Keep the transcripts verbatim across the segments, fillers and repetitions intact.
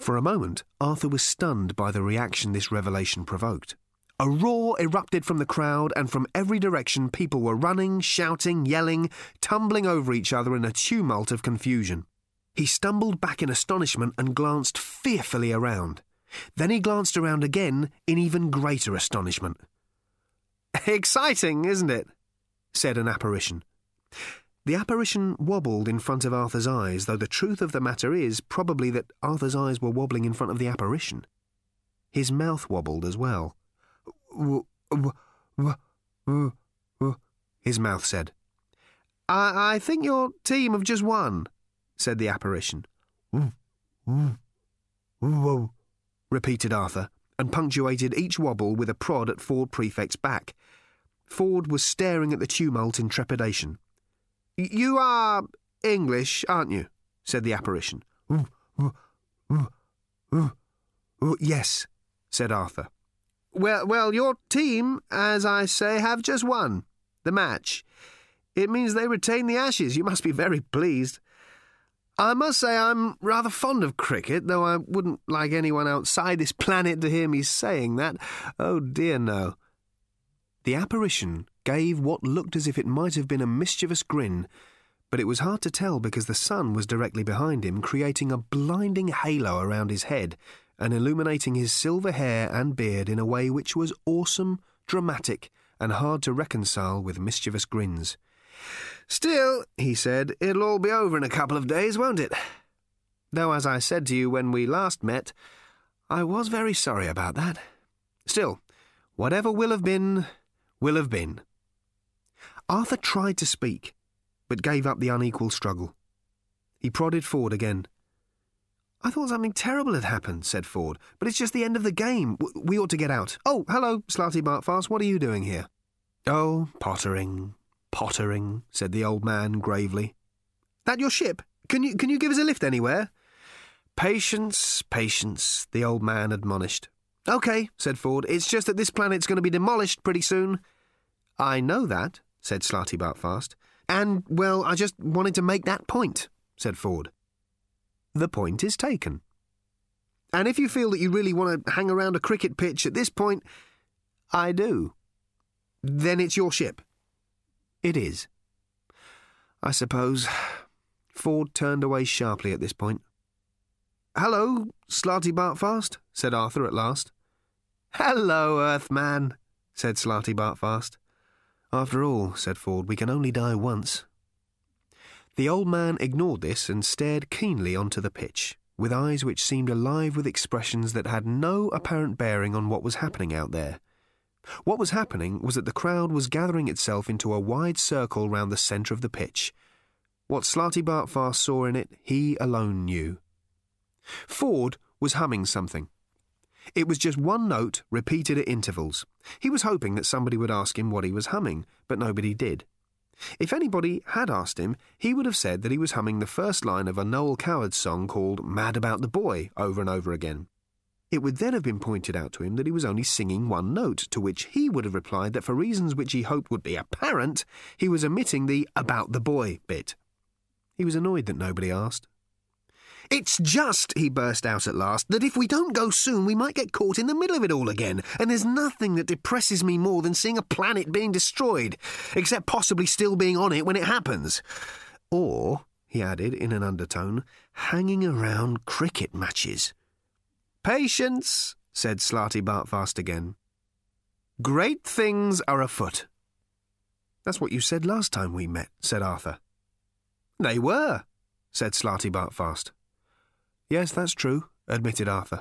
For a moment, Arthur was stunned by the reaction this revelation provoked. A roar erupted from the crowd, and from every direction people were running, shouting, yelling, tumbling over each other in a tumult of confusion. He stumbled back in astonishment and glanced fearfully around. Then he glanced around again in even greater astonishment. "Exciting, isn't it?" said an apparition. The apparition wobbled in front of Arthur's eyes, though the truth of the matter is probably that Arthur's eyes were wobbling in front of the apparition. His mouth wobbled as well. His mouth said. I, I think your team have just won, said the apparition. Repeated Arthur, and punctuated each wobble with a prod at Ford Prefect's back. Ford was staring at the tumult in trepidation. You are English, aren't you? Said the apparition. Yes, said Arthur. Well, well, your team, as I say, have just won the match. It means they retain the Ashes. You must be very pleased. I must say I'm rather fond of cricket, though I wouldn't like anyone outside this planet to hear me saying that. Oh, dear, no. The apparition gave what looked as if it might have been a mischievous grin, but it was hard to tell because the sun was directly behind him, creating a blinding halo around his head and illuminating his silver hair and beard in a way which was awesome, dramatic, and hard to reconcile with mischievous grins. Still, he said, it'll all be over in a couple of days, won't it? Though, as I said to you when we last met, I was very sorry about that. Still, whatever will have been, will have been. Arthur tried to speak, but gave up the unequal struggle. He prodded Ford again. I thought something terrible had happened, said Ford, but it's just the end of the game. W- we ought to get out. Oh, hello, Slarty Bartfast, what are you doing here? Oh, pottering, pottering, said the old man gravely. That your ship? Can you, can you give us a lift anywhere? Patience, patience, the old man admonished. OK, said Ford, it's just that this planet's going to be demolished pretty soon. I know that, said Slarty Bartfast. And, well, I just wanted to make that point, said Ford. The point is taken. And if you feel that you really want to hang around a cricket pitch at this point, I do. Then it's your ship. It is. I suppose. Ford turned away sharply at this point. Hello, Slarty Bartfast, said Arthur at last. Hello, Earthman, said Slarty Bartfast. After all, said Ford, we can only die once. The old man ignored this and stared keenly onto the pitch, with eyes which seemed alive with expressions that had no apparent bearing on what was happening out there. What was happening was that the crowd was gathering itself into a wide circle round the centre of the pitch. What Slarty Bartfast saw in it, he alone knew. Ford was humming something. It was just one note repeated at intervals. He was hoping that somebody would ask him what he was humming, but nobody did. If anybody had asked him, he would have said that he was humming the first line of a Noel Coward song called Mad About the Boy over and over again. It would then have been pointed out to him that he was only singing one note, to which he would have replied that for reasons which he hoped would be apparent, he was omitting the about the boy bit. He was annoyed that nobody asked. It's just, he burst out at last, that if we don't go soon we might get caught in the middle of it all again, and there's nothing that depresses me more than seeing a planet being destroyed, except possibly still being on it when it happens. Or, he added in an undertone, hanging around cricket matches. Patience, said Slarty Bartfast again. Great things are afoot. That's what you said last time we met, said Arthur. They were, said Slarty Bartfast. Yes, that's true, admitted Arthur.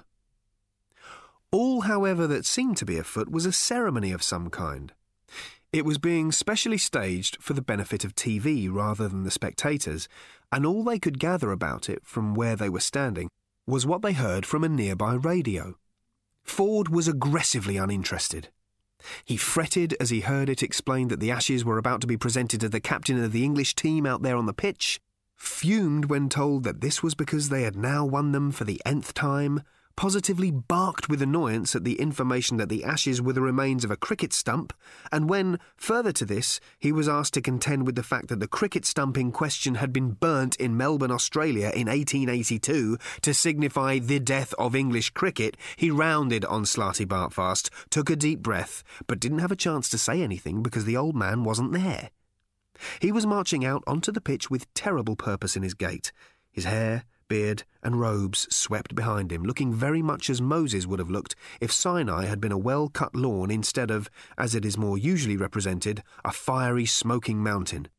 All, however, that seemed to be afoot was a ceremony of some kind. It was being specially staged for the benefit of T V rather than the spectators, and all they could gather about it from where they were standing was what they heard from a nearby radio. Ford was aggressively uninterested. He fretted as he heard it explained that the Ashes were about to be presented to the captain of the English team out there on the pitch, fumed when told that this was because they had now won them for the nth time, positively barked with annoyance at the information that the ashes were the remains of a cricket stump, and when, further to this, he was asked to contend with the fact that the cricket stump in question had been burnt in Melbourne, Australia in eighteen eighty-two to signify the death of English cricket, he rounded on Slarty Bartfast, took a deep breath, but didn't have a chance to say anything because the old man wasn't there. He was marching out onto the pitch with terrible purpose in his gait, his hair, beard and robes swept behind him, looking very much as Moses would have looked if Sinai had been a well-cut lawn instead of, as it is more usually represented, a fiery smoking mountain.